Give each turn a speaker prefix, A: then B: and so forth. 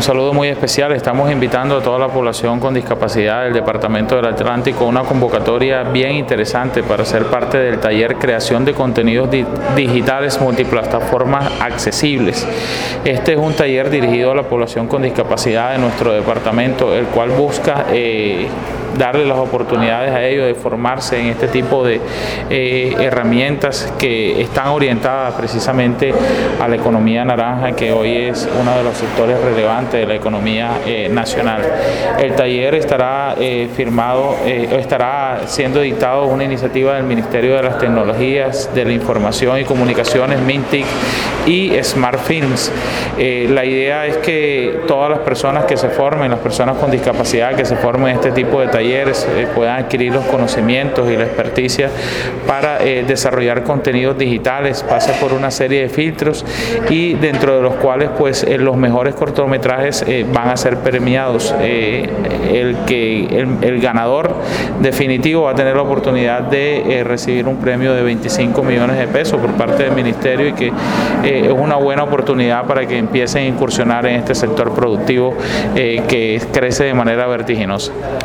A: saludo muy especial. Estamos invitando a toda la población con discapacidad del Departamento del Atlántico a una convocatoria bien interesante para ser parte del taller Creación de Contenidos Digitales Multiplataformas Accesibles. Este es un taller dirigido a la población con discapacidad de nuestro departamento, el cual busca darle las oportunidades a ellos de formarse en este tipo de herramientas que están orientadas precisamente a la economía naranja, que hoy es uno de los sectores relevantes de la economía nacional. El taller estará estará siendo dictado una iniciativa del Ministerio de las Tecnologías de la Información y Comunicaciones, MINTIC y Smart Films. La idea es que todas las personas que se formen, las personas con discapacidad que se formen en este tipo de talleres, puedan adquirir los conocimientos y la experticia para desarrollar contenidos digitales, pasa por una serie de filtros y dentro de los cuales pues los mejores cortometrajes van a ser premiados. El ganador definitivo va a tener la oportunidad de recibir un premio de 25 millones de pesos por parte del Ministerio, y que es una buena oportunidad para que empiecen a incursionar en este sector productivo que crece de manera vertiginosa.